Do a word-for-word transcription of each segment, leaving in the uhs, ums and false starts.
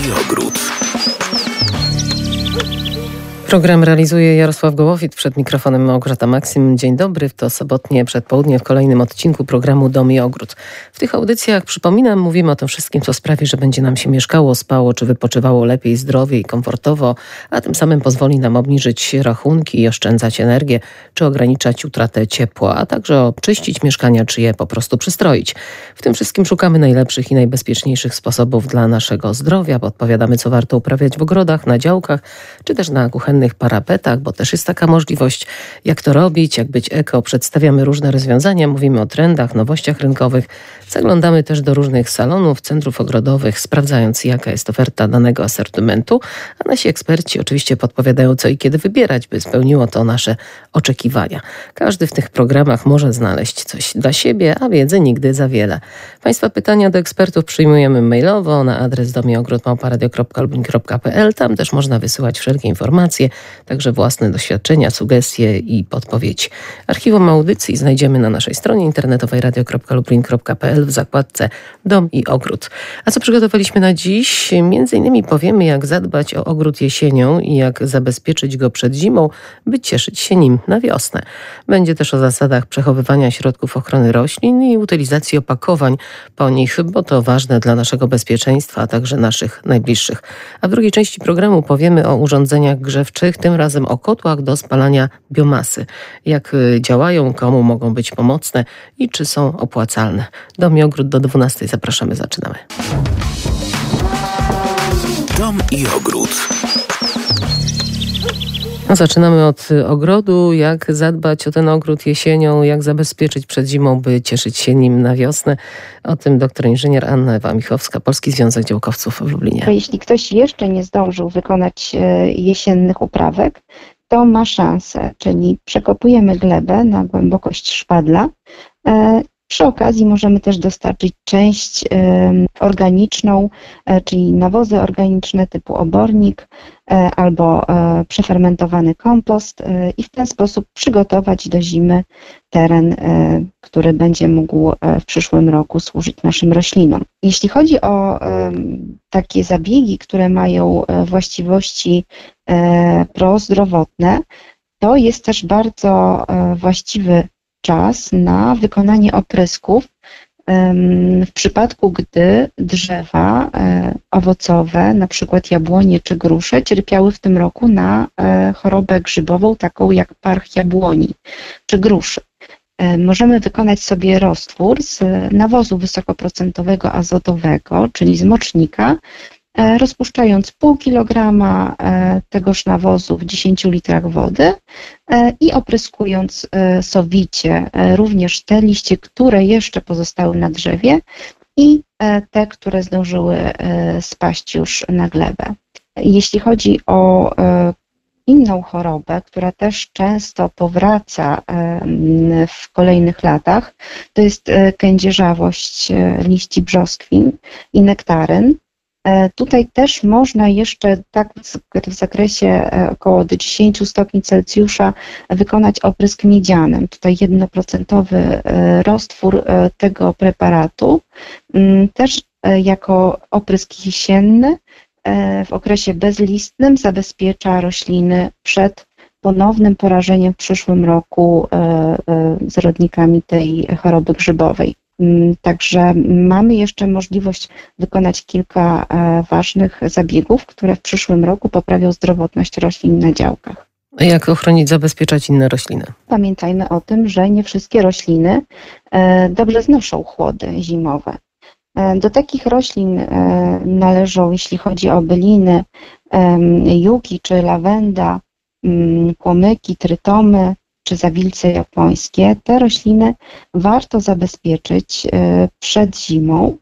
ogród. Program realizuje Jarosław Gołowit, przed mikrofonem Małgorzata Maksym. Dzień dobry, to sobotnie przedpołudnie w kolejnym odcinku programu Dom i Ogród. W tych audycjach, przypominam, mówimy o tym wszystkim, co sprawi, że będzie nam się mieszkało, spało czy wypoczywało lepiej, zdrowiej i komfortowo, a tym samym pozwoli nam obniżyć rachunki i oszczędzać energię, czy ograniczać utratę ciepła, a także obczyścić mieszkania, czy je po prostu przystroić. W tym wszystkim szukamy najlepszych i najbezpieczniejszych sposobów dla naszego zdrowia, podpowiadamy, co warto uprawiać w ogrodach, na działkach, czy też na kuchennych parapetach, bo też jest taka możliwość, jak to robić, jak być eko. Przedstawiamy różne rozwiązania, mówimy o trendach, nowościach rynkowych. Zaglądamy też do różnych salonów, centrów ogrodowych, sprawdzając, jaka jest oferta danego asortymentu, a nasi eksperci oczywiście podpowiadają, co i kiedy wybierać, by spełniło to nasze oczekiwania. Każdy w tych programach może znaleźć coś dla siebie, a wiedzy nigdy za wiele. Państwa pytania do ekspertów przyjmujemy mailowo na adres domieogród małpa radio kropka lublin kropka p l. Tam też można wysyłać wszelkie informacje, także własne doświadczenia, sugestie i podpowiedzi. Archiwum audycji znajdziemy na naszej stronie internetowej radio kropka lublin kropka p l w zakładce Dom i Ogród. A co przygotowaliśmy na dziś? Między innymi powiemy, jak zadbać o ogród jesienią i jak zabezpieczyć go przed zimą, by cieszyć się nim na wiosnę. Będzie też o zasadach przechowywania środków ochrony roślin i utylizacji opakowań po nich, bo to ważne dla naszego bezpieczeństwa, a także naszych najbliższych. A w drugiej części programu powiemy o urządzeniach grzewczych, tym razem o kotłach do spalania biomasy. Jak działają, komu mogą być pomocne i czy są opłacalne. Dom i Ogród do dwunastej. Zapraszamy, zaczynamy. Dom i Ogród. No, zaczynamy od ogrodu. Jak zadbać o ten ogród jesienią, jak zabezpieczyć przed zimą, by cieszyć się nim na wiosnę. O tym doktor inżynier Anna Ewa Michowska, Polski Związek Działkowców w Lublinie. Jeśli ktoś jeszcze nie zdążył wykonać jesiennych uprawek, to ma szansę, czyli przekopujemy glebę na głębokość szpadla. Przy okazji możemy też dostarczyć część organiczną, czyli nawozy organiczne typu obornik albo przefermentowany kompost i w ten sposób przygotować do zimy teren, który będzie mógł w przyszłym roku służyć naszym roślinom. Jeśli chodzi o takie zabiegi, które mają właściwości prozdrowotne, to jest też bardzo właściwy czas na wykonanie oprysków w przypadku, gdy drzewa owocowe, na przykład jabłonie czy grusze, cierpiały w tym roku na chorobę grzybową, taką jak parch jabłoni czy gruszy. Możemy wykonać sobie roztwór z nawozu wysokoprocentowego azotowego, czyli z mocznika, rozpuszczając pół kilograma tegoż nawozu w dziesięciu litrach wody i opryskując sowicie również te liście, które jeszcze pozostały na drzewie i te, które zdążyły spaść już na glebę. Jeśli chodzi o inną chorobę, która też często powraca w kolejnych latach, to jest kędzierzawość liści brzoskwin i nektaryn. Tutaj też można jeszcze tak w zakresie około do dziesięciu stopni Celsjusza wykonać oprysk miedzianem. Tutaj jednoprocentowy roztwór tego preparatu, też jako oprysk jesienny w okresie bezlistnym zabezpiecza rośliny przed ponownym porażeniem w przyszłym roku zrodnikami tej choroby grzybowej. Także mamy jeszcze możliwość wykonać kilka ważnych zabiegów, które w przyszłym roku poprawią zdrowotność roślin na działkach. A jak ochronić, zabezpieczać inne rośliny? Pamiętajmy o tym, że nie wszystkie rośliny dobrze znoszą chłody zimowe. Do takich roślin należą, jeśli chodzi o byliny, juki czy lawenda, płomyki, trytomy, czy zawilce japońskie. Te rośliny warto zabezpieczyć przed zimą.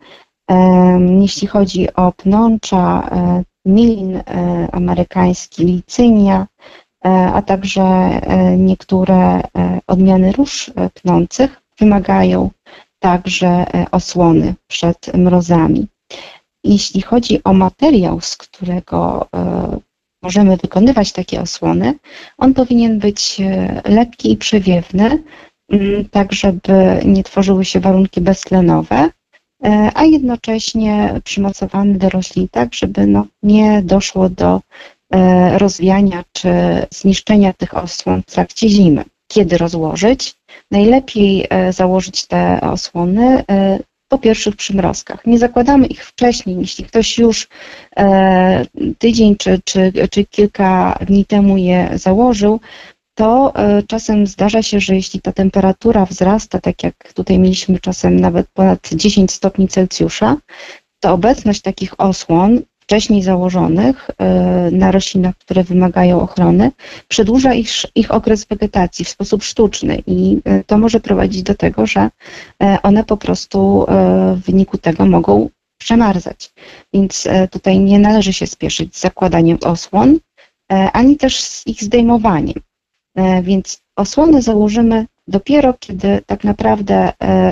Jeśli chodzi o pnącza, milin amerykański, licynia, a także niektóre odmiany róż pnących wymagają także osłony przed mrozami. Jeśli chodzi o materiał, z którego możemy wykonywać takie osłony, on powinien być lekki i przewiewny, tak żeby nie tworzyły się warunki beztlenowe a jednocześnie przymocowany do roślin tak, żeby no, nie doszło do rozwiania czy zniszczenia tych osłon w trakcie zimy. Kiedy rozłożyć? Najlepiej założyć te osłony po pierwszych przymrozkach. Nie zakładamy ich wcześniej. Jeśli ktoś już tydzień czy, czy, czy kilka dni temu je założył, to czasem zdarza się, że jeśli ta temperatura wzrasta, tak jak tutaj mieliśmy czasem nawet ponad dziesięć stopni Celsjusza, to obecność takich osłon wcześniej założonych na roślinach, które wymagają ochrony, przedłuża ich, ich okres wegetacji w sposób sztuczny i to może prowadzić do tego, że one po prostu w wyniku tego mogą przemarzać. Więc tutaj nie należy się spieszyć z zakładaniem osłon, ani też z ich zdejmowaniem. Więc osłony założymy dopiero, kiedy tak naprawdę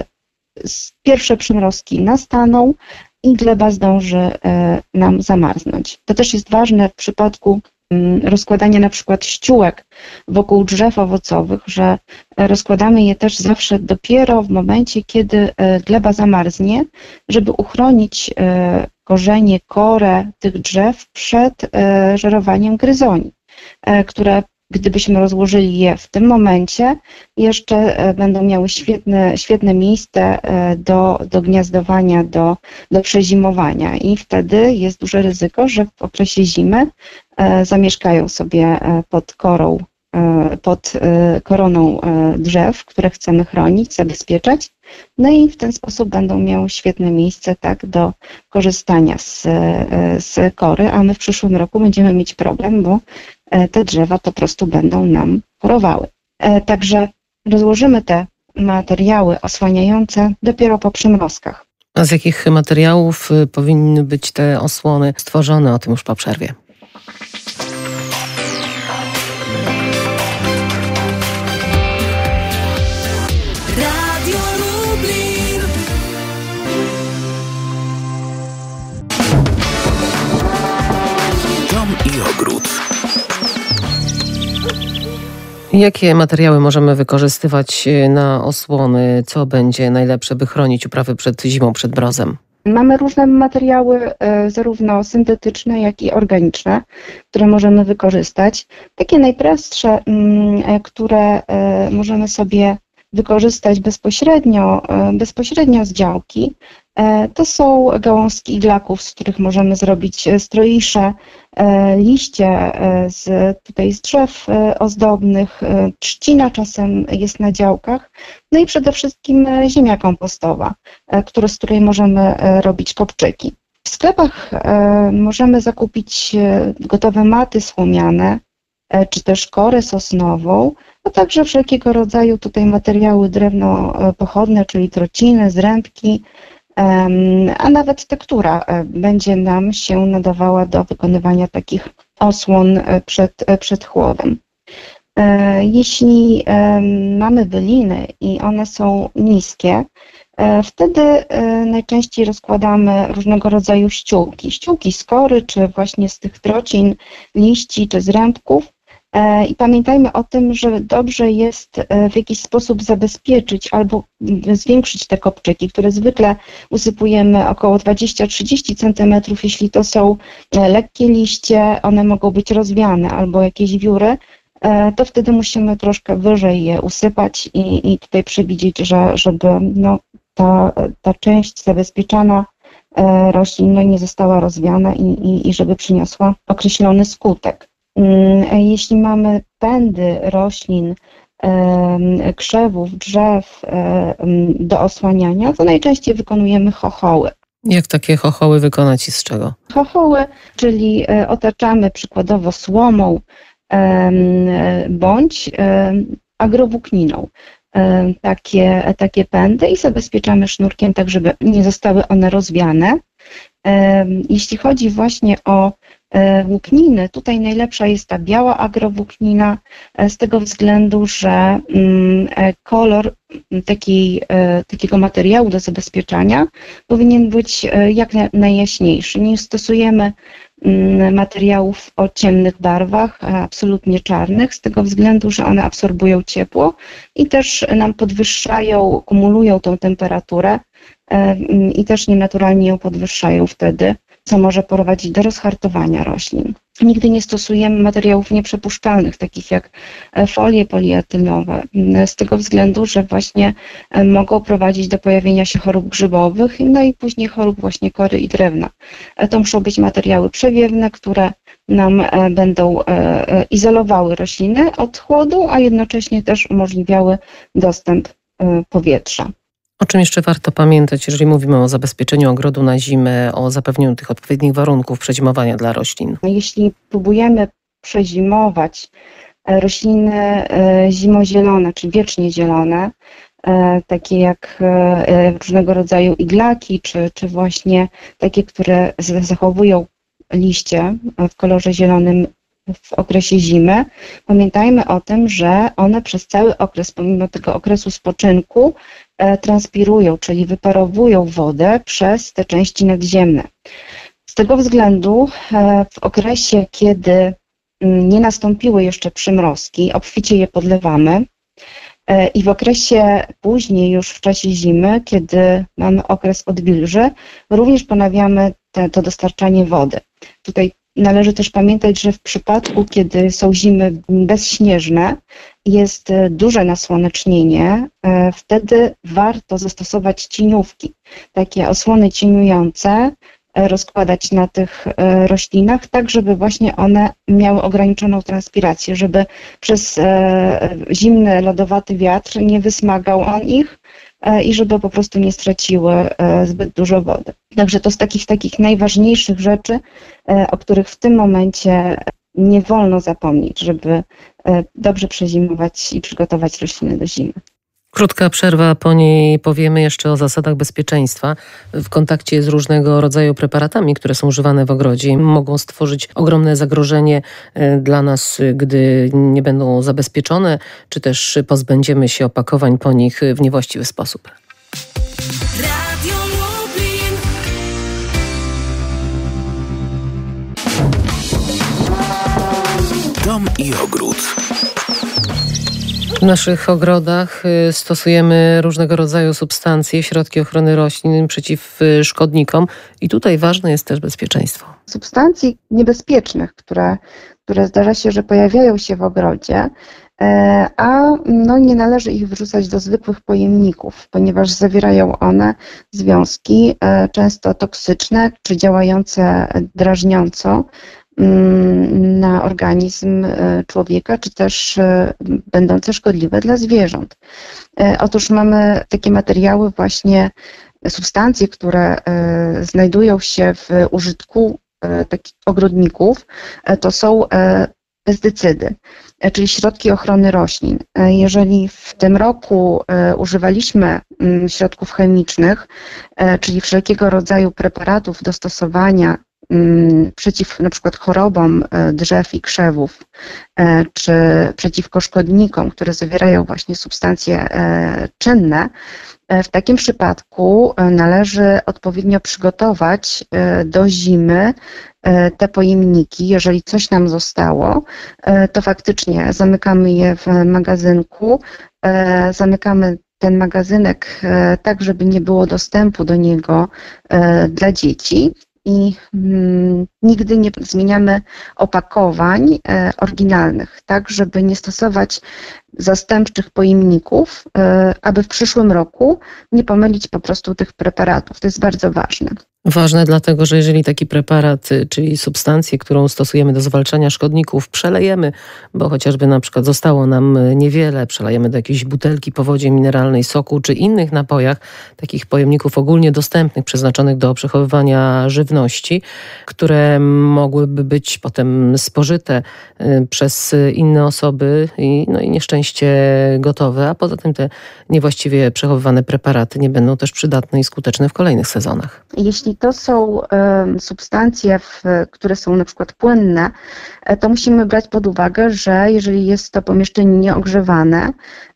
pierwsze przymrozki nastaną i gleba zdąży nam zamarznąć. To też jest ważne w przypadku rozkładania na przykład ściółek wokół drzew owocowych, że rozkładamy je też zawsze dopiero w momencie, kiedy gleba zamarznie, żeby uchronić korzenie, korę tych drzew przed żerowaniem gryzoni, które gdybyśmy rozłożyli je w tym momencie, jeszcze będą miały świetne, świetne miejsce do, do gniazdowania, do, do przezimowania i wtedy jest duże ryzyko, że w okresie zimy zamieszkają sobie pod korą, pod koroną drzew, które chcemy chronić, zabezpieczać, no i w ten sposób będą miały świetne miejsce tak do korzystania z, z kory, a my w przyszłym roku będziemy mieć problem, bo te drzewa po prostu będą nam chorowały. Także rozłożymy te materiały osłaniające dopiero po przymrozkach. A z jakich materiałów powinny być te osłony stworzone? O tym już po przerwie. Radio Lublin. Dom i ogród. Jakie materiały możemy wykorzystywać na osłony? Co będzie najlepsze, by chronić uprawy przed zimą, przed mrozem? Mamy różne materiały, zarówno syntetyczne, jak i organiczne, które możemy wykorzystać. Takie najprostsze, które możemy sobie wykorzystać bezpośrednio, bezpośrednio z działki, to są gałązki iglaków, z których możemy zrobić stroisze, liście z, tutaj z drzew ozdobnych, trzcina czasem jest na działkach, no i przede wszystkim ziemia kompostowa, które, z której możemy robić kopczyki. W sklepach możemy zakupić gotowe maty słomiane, czy też korę sosnową, a także wszelkiego rodzaju tutaj materiały drewnopochodne, czyli trociny, zrębki, a nawet tektura będzie nam się nadawała do wykonywania takich osłon przed, przed chłodem. Jeśli mamy byliny i one są niskie, wtedy najczęściej rozkładamy różnego rodzaju ściółki. Ściółki z kory, czy właśnie z tych trocin, liści, czy zrębków. I pamiętajmy o tym, że dobrze jest w jakiś sposób zabezpieczyć albo zwiększyć te kopczyki, które zwykle usypujemy około dwadzieścia do trzydziestu centymetrów. Jeśli to są lekkie liście, one mogą być rozwiane albo jakieś wióry, to wtedy musimy troszkę wyżej je usypać i, i tutaj przewidzieć, że żeby no, ta, ta część zabezpieczana roślin no, nie została rozwiana i, i, i żeby przyniosła określony skutek. Jeśli mamy pędy roślin, krzewów, drzew do osłaniania, to najczęściej wykonujemy chochoły. Jak takie chochoły wykonać i z czego? Chochoły, czyli otaczamy przykładowo słomą bądź agrowłókniną takie, takie pędy i zabezpieczamy sznurkiem tak, żeby nie zostały one rozwiane. Jeśli chodzi właśnie o włókniny, tutaj najlepsza jest ta biała agrowłóknina z tego względu, że kolor takiej, takiego materiału do zabezpieczania powinien być jak najjaśniejszy. Nie stosujemy materiałów o ciemnych barwach, absolutnie czarnych, z tego względu, że one absorbują ciepło i też nam podwyższają, kumulują tą temperaturę, i też nienaturalnie ją podwyższają wtedy, co może prowadzić do rozhartowania roślin. Nigdy nie stosujemy materiałów nieprzepuszczalnych, takich jak folie polietylowe, z tego względu, że właśnie mogą prowadzić do pojawienia się chorób grzybowych, no i później chorób właśnie kory i drewna. To muszą być materiały przewiewne, które nam będą izolowały rośliny od chłodu, a jednocześnie też umożliwiały dostęp powietrza. O czym jeszcze warto pamiętać, jeżeli mówimy o zabezpieczeniu ogrodu na zimę, o zapewnieniu tych odpowiednich warunków przezimowania dla roślin? Jeśli próbujemy przezimować rośliny zimozielone, czy wiecznie zielone, takie jak różnego rodzaju iglaki, czy, czy właśnie takie, które zachowują liście w kolorze zielonym w okresie zimy, pamiętajmy o tym, że one przez cały okres, pomimo tego okresu spoczynku, transpirują, czyli wyparowują wodę przez te części nadziemne. Z tego względu w okresie, kiedy nie nastąpiły jeszcze przymrozki, obficie je podlewamy i w okresie później, już w czasie zimy, kiedy mamy okres odwilży, również ponawiamy te, to dostarczanie wody. Tutaj należy też pamiętać, że w przypadku, kiedy są zimy bezśnieżne, jest duże nasłonecznienie, wtedy warto zastosować cieniówki, takie osłony cieniujące, rozkładać na tych roślinach, tak żeby właśnie one miały ograniczoną transpirację, żeby przez zimny, lodowaty wiatr nie wysmagał on ich i żeby po prostu nie straciły zbyt dużo wody. Także to z takich takich najważniejszych rzeczy, o których w tym momencie nie wolno zapomnieć, żeby dobrze przezimować i przygotować rośliny do zimy. Krótka przerwa, po niej powiemy jeszcze o zasadach bezpieczeństwa w kontakcie z różnego rodzaju preparatami, które są używane w ogrodzie. Mogą stworzyć ogromne zagrożenie dla nas, gdy nie będą zabezpieczone, czy też pozbędziemy się opakowań po nich w niewłaściwy sposób. Radio Lublin. Dom i ogród. W naszych ogrodach stosujemy różnego rodzaju substancje, środki ochrony roślin przeciw szkodnikom i tutaj ważne jest też bezpieczeństwo. Substancji niebezpiecznych, które, które zdarza się, że pojawiają się w ogrodzie, a no, nie należy ich wrzucać do zwykłych pojemników, ponieważ zawierają one związki często toksyczne czy działające drażniąco na organizm człowieka, czy też będące szkodliwe dla zwierząt. Otóż mamy takie materiały, właśnie substancje, które znajdują się w użytku takich ogrodników, to są pestycydy, czyli środki ochrony roślin. Jeżeli w tym roku używaliśmy środków chemicznych, czyli wszelkiego rodzaju preparatów do stosowania przeciw na przykład chorobom drzew i krzewów, czy przeciwko szkodnikom, które zawierają właśnie substancje czynne, w takim przypadku należy odpowiednio przygotować do zimy te pojemniki. Jeżeli coś nam zostało, to faktycznie zamykamy je w magazynku, zamykamy ten magazynek tak, żeby nie było dostępu do niego dla dzieci. I mm, nigdy nie zmieniamy opakowań e, oryginalnych, tak żeby nie stosować zastępczych pojemników, e, aby w przyszłym roku nie pomylić po prostu tych preparatów. To jest bardzo ważne. Ważne dlatego, że jeżeli taki preparat, czyli substancję, którą stosujemy do zwalczania szkodników, przelejemy, bo chociażby na przykład zostało nam niewiele, przelejemy do jakiejś butelki po wodzie mineralnej, soku czy innych napojach, takich pojemników ogólnie dostępnych, przeznaczonych do przechowywania żywności, które mogłyby być potem spożyte przez inne osoby i, no i nieszczęście gotowe, a poza tym te niewłaściwie przechowywane preparaty nie będą też przydatne i skuteczne w kolejnych sezonach. Jeśli to są substancje, które są na przykład płynne, to musimy brać pod uwagę, że jeżeli jest to pomieszczenie nieogrzewane,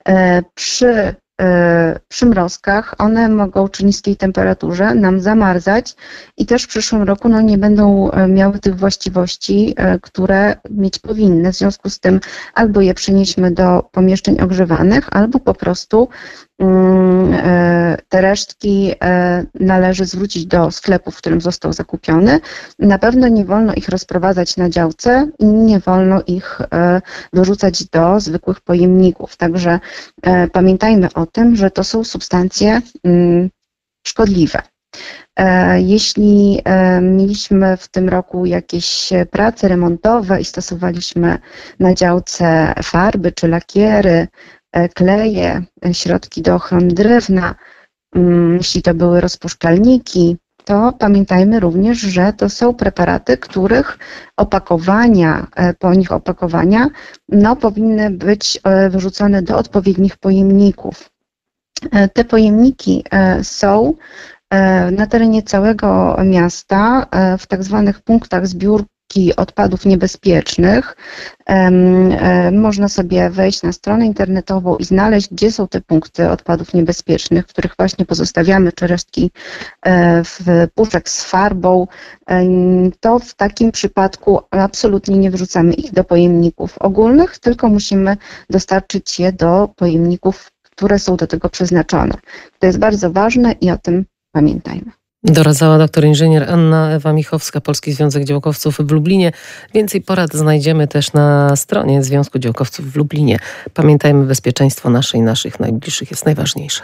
przy przymrozkach one mogą przy niskiej temperaturze nam zamarzać i też w przyszłym roku no, nie będą miały tych właściwości, które mieć powinny. W związku z tym albo je przenieśmy do pomieszczeń ogrzewanych, albo po prostu te resztki należy zwrócić do sklepu, w którym został zakupiony. Na pewno nie wolno ich rozprowadzać na działce i nie wolno ich wyrzucać do zwykłych pojemników. Także pamiętajmy o tym, że to są substancje szkodliwe. Jeśli mieliśmy w tym roku jakieś prace remontowe i stosowaliśmy na działce farby czy lakiery, kleje, środki do ochrony drewna, jeśli to były rozpuszczalniki, to pamiętajmy również, że to są preparaty, których opakowania, po nich opakowania no, powinny być wyrzucone do odpowiednich pojemników. Te pojemniki są na terenie całego miasta w tak zwanych punktach zbiórki odpadów niebezpiecznych. Można sobie wejść na stronę internetową i znaleźć, gdzie są te punkty odpadów niebezpiecznych, w których właśnie pozostawiamy czy resztki w puszek z farbą. To w takim przypadku absolutnie nie wrzucamy ich do pojemników ogólnych, tylko musimy dostarczyć je do pojemników, które są do tego przeznaczone. To jest bardzo ważne i o tym pamiętajmy. Doradzała doktor inżynier Anna Ewa Michowska, Polski Związek Działkowców w Lublinie. Więcej porad znajdziemy też na stronie Związku Działkowców w Lublinie. Pamiętajmy, bezpieczeństwo nasze i naszych najbliższych jest najważniejsze.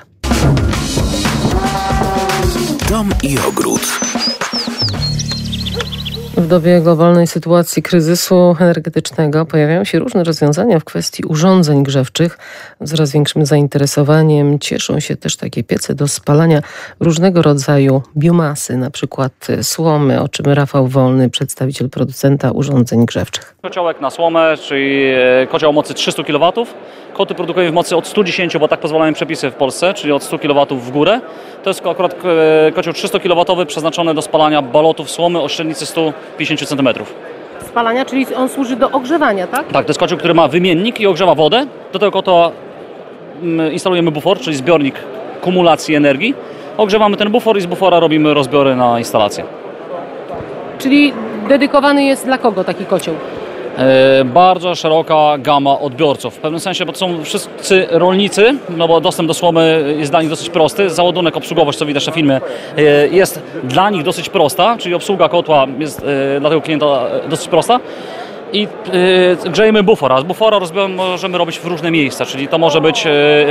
Dom i ogród. W dobie globalnej sytuacji kryzysu energetycznego pojawiają się różne rozwiązania w kwestii urządzeń grzewczych. Coraz większym zainteresowaniem cieszą się też takie piece do spalania różnego rodzaju biomasy, na przykład słomy, o czym Rafał Wolny, przedstawiciel producenta urządzeń grzewczych. Kociołek na słomę, czyli kocioł o mocy trzysta kilowatów. Koty produkujemy w mocy od stu dziesięciu, bo tak pozwalają przepisy w Polsce, czyli od stu kilowatów w górę. To jest akurat kocioł trzysta kilowatowy przeznaczony do spalania balotów słomy o średnicy stu pięćdziesięciu centymetrów. Spalania, czyli on służy do ogrzewania, tak? Tak, to jest kocioł, który ma wymiennik i ogrzewa wodę. Do tego kotła instalujemy bufor, czyli zbiornik kumulacji energii. Ogrzewamy ten bufor i z bufora robimy rozbiory na instalację. Czyli dedykowany jest dla kogo taki kocioł? E, bardzo szeroka gama odbiorców. W pewnym sensie, bo to są wszyscy rolnicy, no bo dostęp do słomy jest dla nich dosyć prosty. Załadunek, obsługowość, co widać na filmie, e, jest dla nich dosyć prosta, czyli obsługa kotła jest e, dla tego klienta dosyć prosta. I y, grzejemy bufor, a z bufora rozbiorem możemy robić w różne miejsca, czyli to może być y,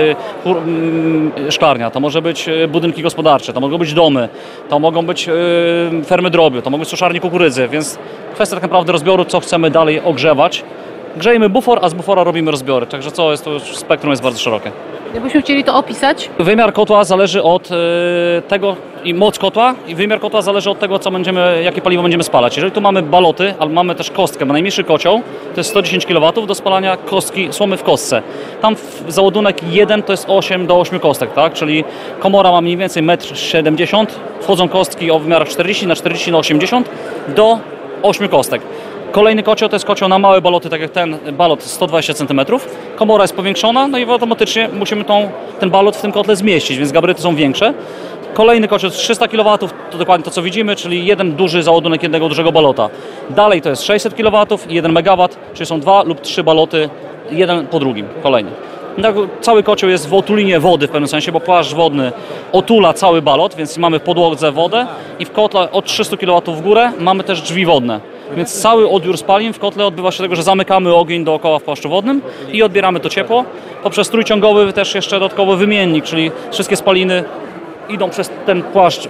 y, szklarnia, to może być budynki gospodarcze, to mogą być domy, to mogą być y, fermy drobiu, to mogą być suszarnie kukurydzy, więc kwestia tak naprawdę rozbioru, co chcemy dalej ogrzewać. Grzejemy bufor, a z bufora robimy rozbiory, także co jest to już spektrum jest bardzo szerokie. Jakbyśmy chcieli to opisać? Wymiar kotła zależy od y, tego i moc kotła i wymiar kotła zależy od tego, co będziemy, jakie paliwo będziemy spalać. Jeżeli tu mamy baloty, ale mamy też kostkę, bo najmniejszy kocioł to jest sto dziesięć kilowatów do spalania kostki słomy w kostce. Tam załadunek jeden to jest osiem do ośmiu kostek, tak? Czyli komora ma mniej więcej metr siedemdziesiąt, wchodzą kostki o wymiarach czterdzieści na czterdzieści na osiemdziesiąt do ośmiu kostek. Kolejny kocioł to jest kocioł na małe baloty, tak jak ten balot sto dwadzieścia centymetrów. Komora jest powiększona, no i automatycznie musimy tą, ten balot w tym kotle zmieścić, więc gabaryty są większe. Kolejny kocioł jest trzysta kilowatów, to dokładnie to co widzimy, czyli jeden duży załadunek jednego dużego balota. Dalej to jest sześćset kilowatów i jeden megawat, czyli są dwa lub trzy baloty, jeden po drugim, kolejny. Cały kocioł jest w otulinie wody w pewnym sensie, bo płaszcz wodny otula cały balot, więc mamy w podłodze wodę i w kotle od trzystu kilowatów w górę mamy też drzwi wodne. Więc cały odbiór spalin w kotle odbywa się tego, że zamykamy ogień dookoła w płaszczu wodnym i odbieramy to ciepło. Poprzez trójciągowy też jeszcze dodatkowo wymiennik, czyli wszystkie spaliny idą przez ten płaszcz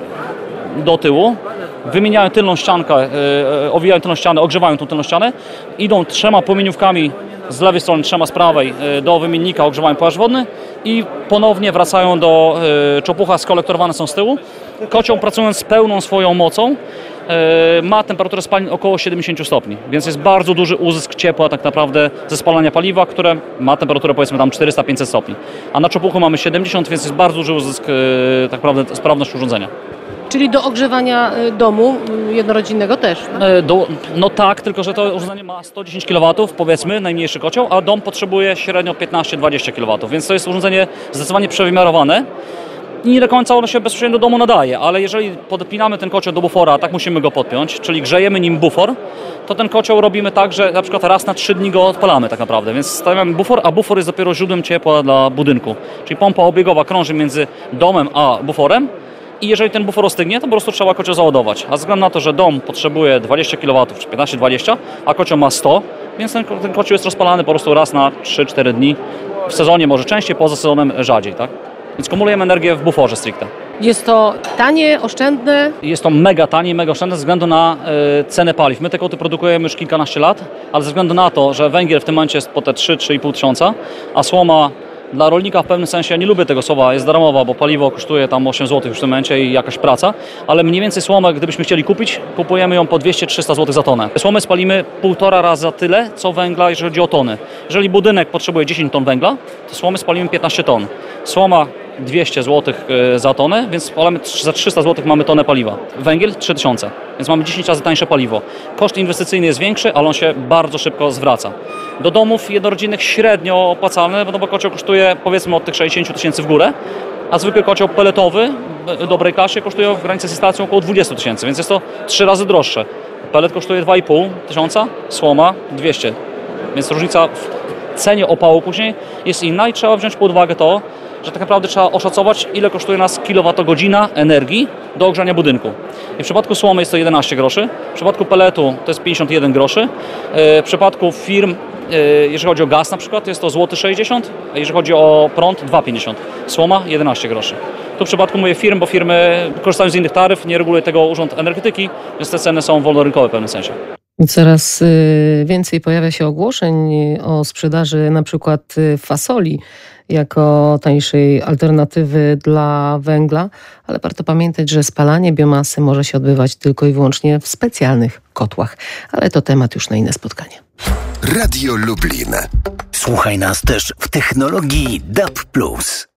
do tyłu, wymieniają tylną ściankę, yy, owijają tylną ścianę, ogrzewają tą tylną ścianę, idą trzema płomieniówkami z lewej strony, trzema z prawej yy, do wymiennika, ogrzewają płaszcz wodny i ponownie wracają do yy, czopucha, skolektorowane są z tyłu. Kocioł, pracując z pełną swoją mocą, yy, ma temperaturę spalin około siedemdziesiąt stopni, więc jest bardzo duży uzysk ciepła tak naprawdę ze spalania paliwa, które ma temperaturę powiedzmy tam czterysta do pięciuset stopni. A na czopuchu mamy siedemdziesiąt, więc jest bardzo duży uzysk yy, tak naprawdę sprawność urządzenia. Czyli do ogrzewania domu jednorodzinnego też? No? Do, no tak, tylko że to urządzenie ma sto dziesięć kilowatów, powiedzmy, najmniejszy kocioł, a dom potrzebuje średnio piętnaście do dwudziestu kilowatów, więc to jest urządzenie zdecydowanie przewymiarowane. nie do końca ono się bezpośrednio do domu nadaje, ale jeżeli podpinamy ten kocioł do bufora, a tak musimy go podpiąć, czyli grzejemy nim bufor, to ten kocioł robimy tak, że na przykład raz na trzy dni go odpalamy tak naprawdę, więc stawiamy bufor, a bufor jest dopiero źródłem ciepła dla budynku. Czyli pompa obiegowa krąży między domem a buforem i jeżeli ten bufor ostygnie, to po prostu trzeba kocioł załadować. A ze względu na to, że dom potrzebuje dwadzieścia kilowatów czy piętnaście dwadzieścia, a kocioł ma sto, więc ten, ten kocioł jest rozpalany po prostu raz na trzy cztery dni. W sezonie może częściej, poza sezonem rzadziej, tak? Więc kumulujemy energię w buforze stricte. Jest to tanie, oszczędne? Jest to mega tanie, mega oszczędne ze względu na y, cenę paliw. My te koty produkujemy już kilkanaście lat, ale ze względu na to, że węgiel w tym momencie jest po te trzy do trzech i pół tysiąca, a słoma dla rolnika w pewnym sensie, ja nie lubię tego słowa, jest darmowa, bo paliwo kosztuje tam osiem złotych już w tym momencie i jakaś praca, ale mniej więcej słomę, gdybyśmy chcieli kupić, kupujemy ją po dwieście trzysta złotych za tonę. Słomę spalimy półtora raza tyle, co węgla, jeżeli chodzi o tony. Jeżeli budynek potrzebuje dziesięć ton węgla, to słomy spalimy piętnaście ton. Słoma dwieście złotych za tonę, więc spalamy za trzysta złotych mamy tonę paliwa. Węgiel trzy tysiące, więc mamy dziesięć razy tańsze paliwo. Koszt inwestycyjny jest większy, ale on się bardzo szybko zwraca. Do domów jednorodzinnych średnio opłacalny, bo kocioł kosztuje powiedzmy od tych sześćdziesiąt tysięcy w górę, a zwykły kocioł peletowy w dobrej klasie kosztuje w granicy z instalacji około dwadzieścia tysięcy, więc jest to trzy razy droższe. Pelet kosztuje dwa i pół tysiąca, słoma dwieście, więc różnica w cenie opału później jest inna i trzeba wziąć pod uwagę to, że tak naprawdę trzeba oszacować, ile kosztuje nas kilowatogodzina energii do ogrzania budynku. I w przypadku słomy jest to jedenaście groszy, w przypadku peletu to jest pięćdziesiąt jeden groszy, w przypadku firm, jeżeli chodzi o gaz na przykład, jest to złoty sześćdziesiąt, a jeżeli chodzi o prąd dwa pięćdziesiąt. Słoma jedenaście groszy. Tu w przypadku mówię firm, bo firmy korzystają z innych taryf, nie reguluje tego Urząd Energetyki, więc te ceny są wolnorynkowe w pewnym sensie. Coraz więcej pojawia się ogłoszeń o sprzedaży na przykład fasoli jako tańszej alternatywy dla węgla, ale warto pamiętać, że spalanie biomasy może się odbywać tylko i wyłącznie w specjalnych kotłach. Ale to temat już na inne spotkanie. Radio Lublin. Słuchaj nas też w technologii D A B plus.